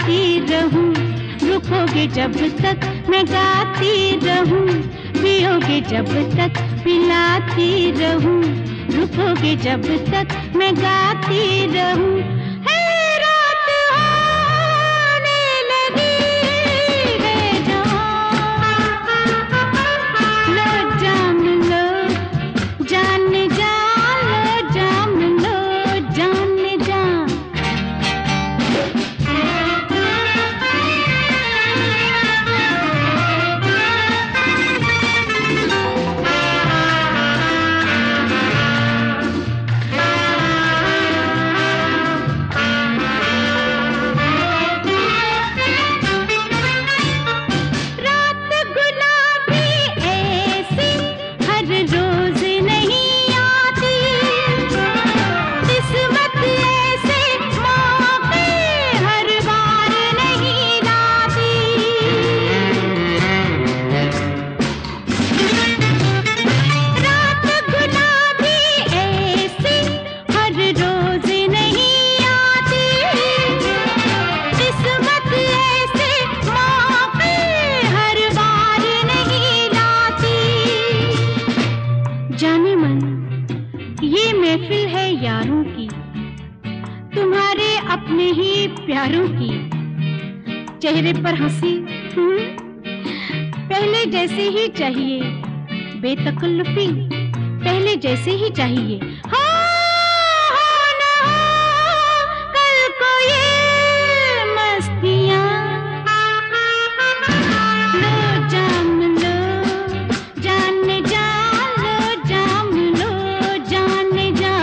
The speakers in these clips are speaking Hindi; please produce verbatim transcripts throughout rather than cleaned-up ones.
पिलाती रहूं, रुकोगे जब तक मैं गाती रहूं, पियोगे जब तक पिलाती रहूं, रुकोगे जब तक मैं गाती रहूं। जाने मन, ये महफिल है यारों की, तुम्हारे अपने ही प्यारों की। चेहरे पर हंसी पहले जैसे ही चाहिए, बेतकल्लुफी पहले जैसे ही चाहिए। हो, हो ना हो कल को ये मस्तियाँ, लो जाम लो जाने जा, लो जाम लो जाने जा।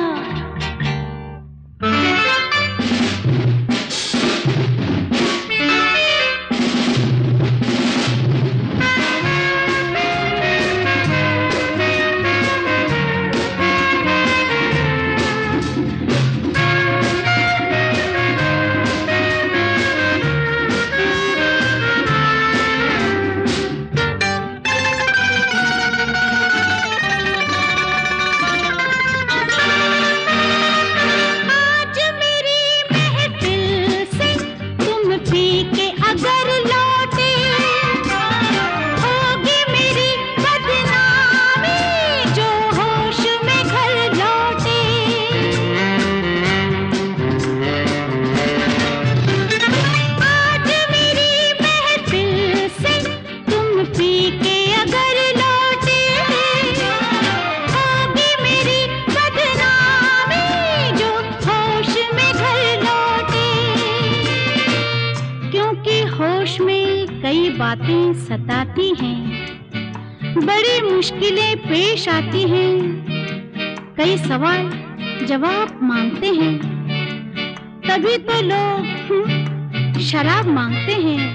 होश में कई बातें सताती हैं, बड़ी मुश्किलें पेश आती हैं, कई सवाल जवाब मांगते हैं, तभी तो लोग शराब मांगते हैं।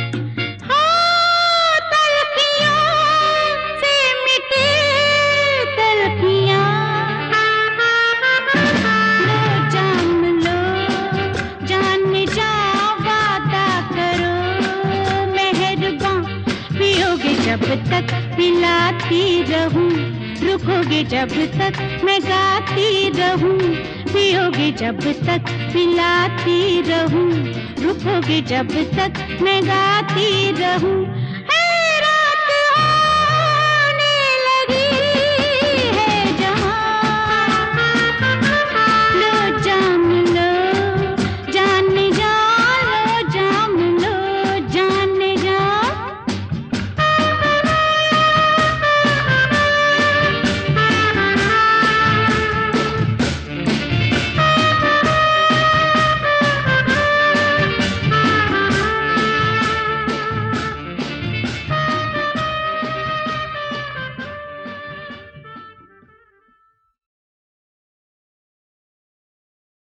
जब तक पिलाती रहूं, रुकोगे जब तक मैं गाती रहूं, पियोगे जब तक पिलाती रहूं, रुकोगे जब तक मैं गाती रहूं।